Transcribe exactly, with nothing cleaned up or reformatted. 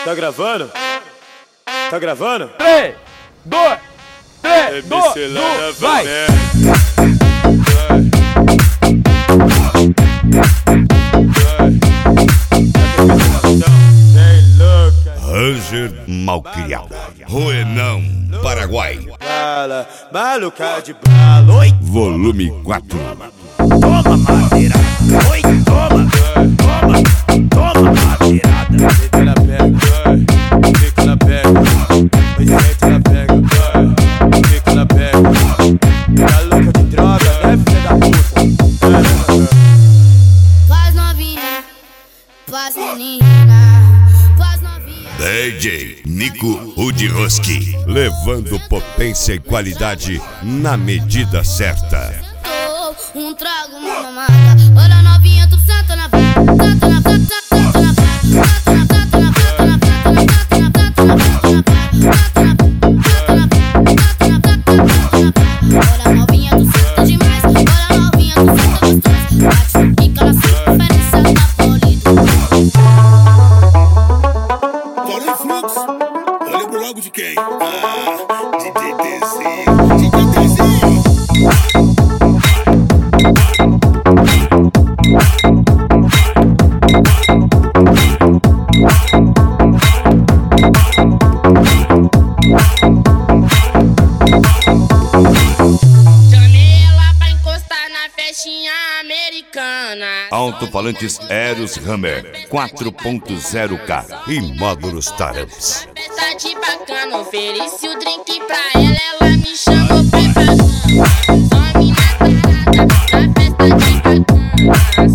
Tá gravando? Tá gravando? três, dois, três, dois, um, vai! Ranger Malcriado, Roenão, Paraguai. Bala, maluca de bala, oi. Volume quatro. Toma madeirada, oi, toma, toma, toma madeirada. Fica na pega, fica na pega, oi, sente na pega, fica na pega. Tá louca de droga, né, filha da puta? Faz novinha, faz menina, faz novinha. D J Nico Udroski, levando potência e qualidade na medida certa. Um trago, uma mamada. Olha novinha, tu senta na praia, senta na praia, senta na praia, senta na praia, senta na praia, senta na praia, senta na praia. Olha novinha, tu senta demais. Olha novinha, tu senta gostoso. Bate, fica na circunferência da polido. Fala em fluxo, eu lembro logo de quem? Ah, D J Dezinho, D J Dezinho. Janela pra encostar na festinha americana. Alto-falantes Eros Hammer quatro ponto zero K e módulos Taramps. Festa de bacana, ofereci o drink pra ela, ela me chamou pra ir pra cama. Some na tarada, na festa de bacana.